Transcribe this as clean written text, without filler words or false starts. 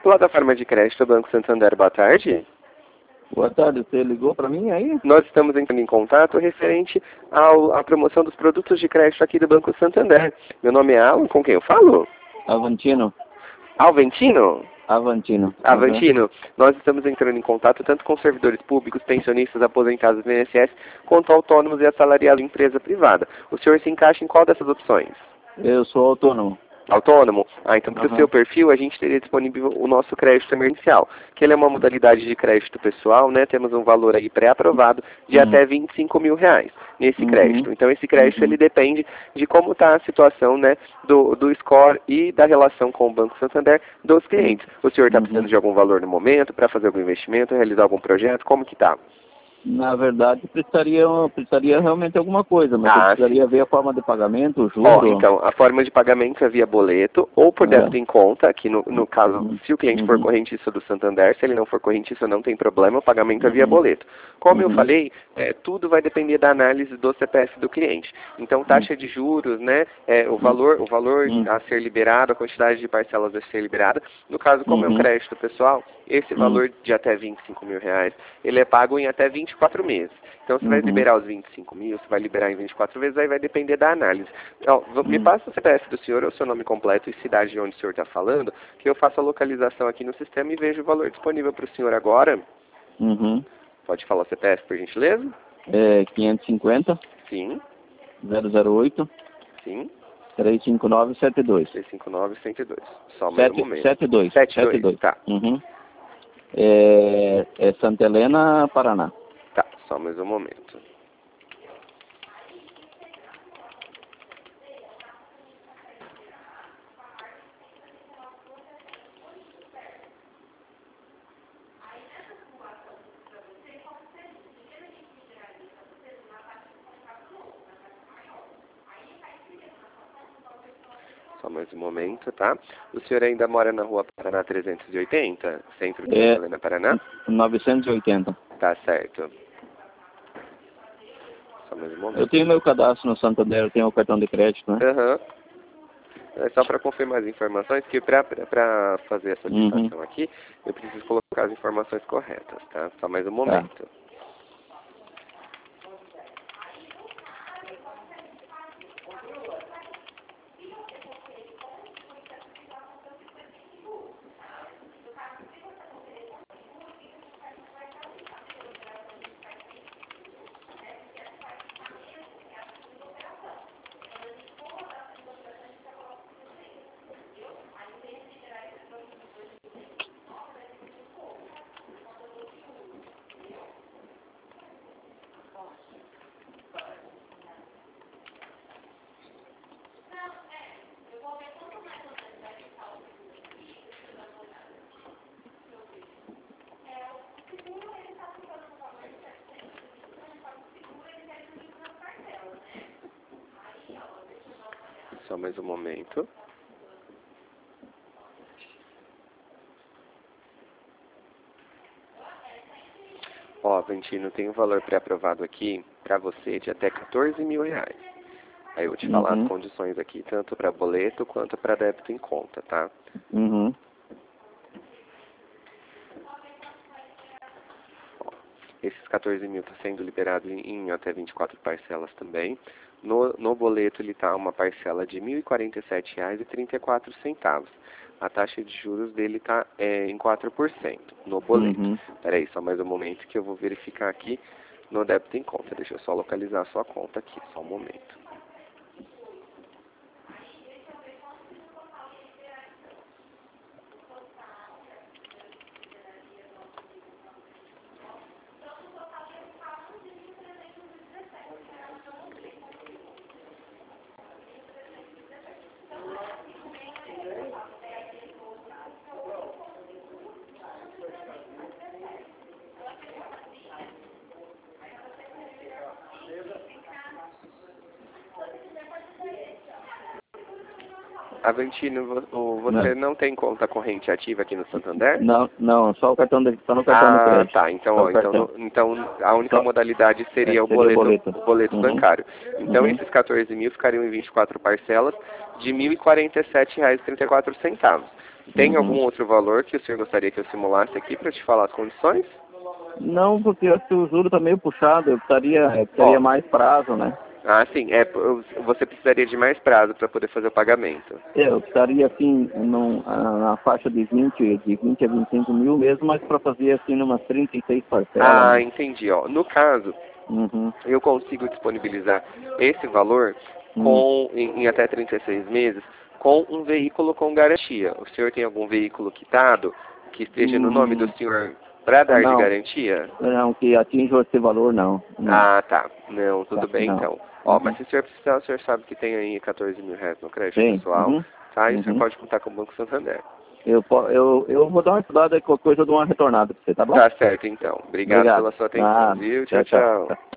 Plataforma de crédito Banco Santander, boa tarde. Boa tarde, você ligou para mim aí? Nós estamos entrando em contato referente à promoção dos produtos de crédito aqui do Banco Santander. Meu nome é Alan, com quem eu falo? Avantino. Alventino? Avantino. Avantino, nós estamos entrando em contato tanto com servidores públicos, pensionistas, aposentados do INSS, quanto autônomos e assalariados de empresa privada. O senhor se encaixa em qual dessas opções? Eu sou autônomo. Autônomo? Ah, então para o seu perfil a gente teria disponível o nosso crédito emergencial, que ele é uma modalidade de crédito pessoal, né? Temos um valor aí pré-aprovado de até R$ 25.000 nesse crédito. Então esse crédito ele depende de como está a situação, né, do score e da relação com o Banco Santander dos clientes. O senhor está precisando de algum valor no momento para fazer algum investimento, realizar algum projeto? Como que está? Na verdade, precisaria realmente alguma coisa, mas eu precisaria ver a forma de pagamento, o juro. Então, a forma de pagamento é via boleto ou por débito em conta, que no caso, se o cliente for correntista do Santander, se ele não for correntista não tem problema, o pagamento é via boleto. Como eu falei, tudo vai depender da análise do CPF do cliente. Então, taxa de juros, né, o valor a ser liberado, a quantidade de parcelas a ser liberada. No caso, como é um crédito pessoal, esse valor de até R$ 25.000, ele é pago em até 24 meses. Então, você vai liberar os 25 mil, você vai liberar em 24 vezes, aí vai depender da análise. Então, me passa o CPF do senhor, o seu nome completo e cidade de onde o senhor está falando, que eu faço a localização aqui no sistema e vejo o valor disponível para o senhor agora. Pode falar o CPF, por gentileza? É 550. Sim. 008. Sim. 35972. 35972. Só mais um momento. 72. 72, tá. É Santa Helena, Paraná. Tá, só mais um momento. Só mais um momento, tá? O senhor ainda mora na rua Paraná 380, centro de Santa Helena, Paraná? 980. Tá certo. Só mais um momento. Eu tenho meu cadastro no Santander, eu tenho o cartão de crédito, né? É só para confirmar as informações, que para fazer essa solicitação aqui, eu preciso colocar as informações corretas, tá? Só mais um momento. Só mais um momento. Ó, Aventino, tem um valor pré-aprovado aqui para você de até R$ 14.000. Aí eu vou te falar as condições aqui, tanto para boleto quanto para débito em conta, tá? Ó, esses 14.000 está sendo liberado em até 24 parcelas também. No boleto ele está uma parcela de R$ 1.047,34. A taxa de juros dele está em 4% no boleto. Peraí, só mais um momento que eu vou verificar aqui no débito em conta. Deixa eu só localizar a sua conta aqui, só um momento. Aventino, você não tem conta corrente ativa aqui no Santander? Não, só o cartão só no cartão de crédito. Tá, então a única modalidade seria o boleto bancário. Então esses 14.000 ficariam em 24 parcelas de R$ 1.047,34. Tem algum outro valor que o senhor gostaria que eu simulasse aqui para te falar as condições? Não, porque eu acho que o juro tá meio puxado, eu precisaria mais prazo, né? Ah, sim. Você precisaria de mais prazo para poder fazer o pagamento. Eu estaria assim, na faixa de 20 a 25 mil mesmo, mas para fazer assim umas 36 parcelas. Ah, né? entendi. Ó. No caso, eu consigo disponibilizar esse valor em até 36 meses com um veículo com garantia. O senhor tem algum veículo quitado que esteja no nome do senhor para dar de garantia? Não, que atinja esse valor, não. Ah, tá. Não, tudo bem não. então. Ó, mas se o senhor precisar, o senhor sabe que tem aí 14 mil reais no crédito pessoal, tá? E o senhor pode contar com o Banco Santander. Eu vou dar uma estudada e qualquer coisa eu dou uma retornada para você, tá bom? Tá certo então. Obrigado pela sua atenção, viu? Tchau, tchau.